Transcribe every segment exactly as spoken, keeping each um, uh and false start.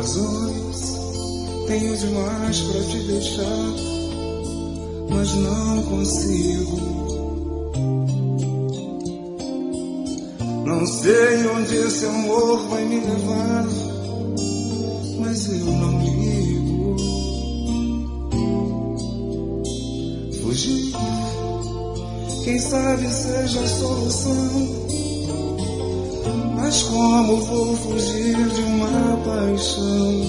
Razões tenho demais pra te deixar, mas não consigo. Não sei onde esse amor vai me levar, mas eu não ligo. Fugir, quem sabe seja a solução, mas como vou fugir de uma paixão?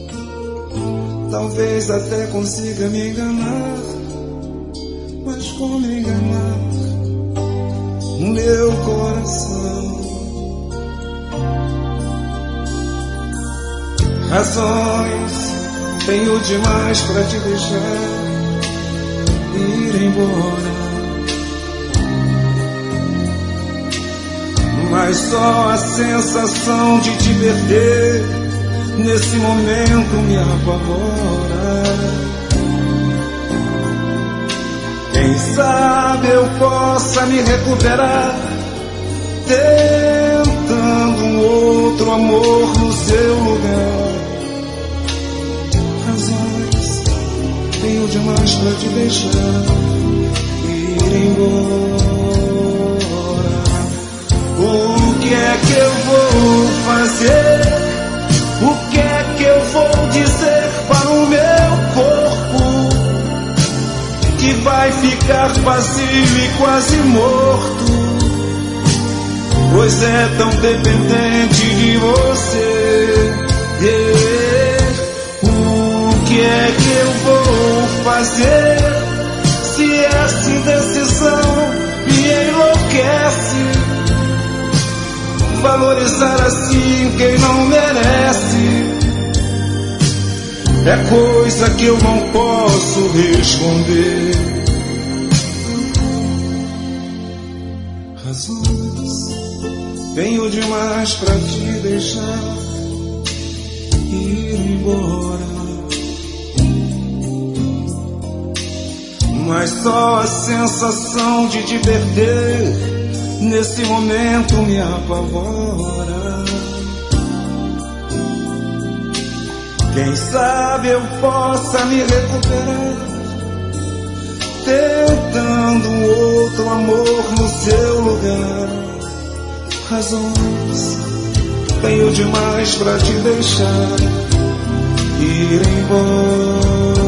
Talvez até consiga me enganar, mas como enganar o meu coração? Razões tenho demais pra te deixar ir embora, mas só a sensação de te perder nesse momento me apavora. Quem sabe eu possa me recuperar, tentando um outro amor no seu lugar. Razões tenho demais pra te deixar ir embora. O que é que eu vou fazer? O que é que eu vou dizer para o meu corpo, que vai ficar vazio e quase morto, pois é tão dependente de você? O que é que eu vou fazer se essa indecisão me enlouquece? Valorizar assim quem não merece é coisa que eu não posso responder. Razões tenho demais pra te deixar ir embora, mas só a sensação de te perder nesse momento me apavora. Quem sabe eu possa me recuperar, tentando um outro amor no seu lugar. Razões tenho demais pra te deixar ir embora.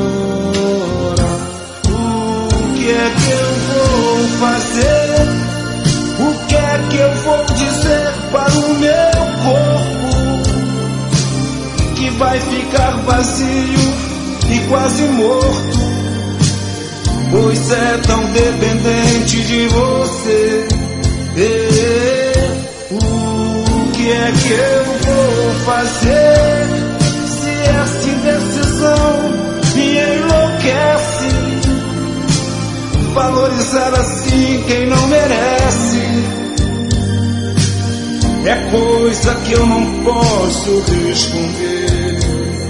O que é que eu vou fazer? O que é que eu vou dizer para o meu corpo, que vai ficar vazio e quase morto, pois é tão dependente de você? O que é que eu vou fazer se essa indecisão me enlouquece? Valorizar assim quem não merece é coisa que eu não posso responder.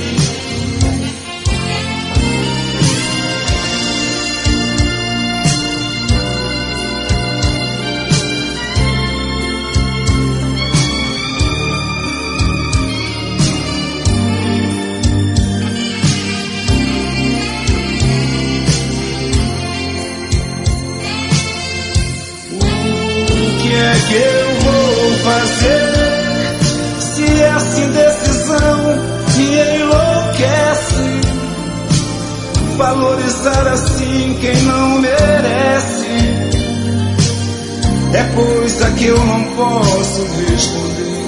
O que é que eu vou fazer se essa indecisão me enlouquece? Valorizar assim quem não merece é coisa que eu não posso responder.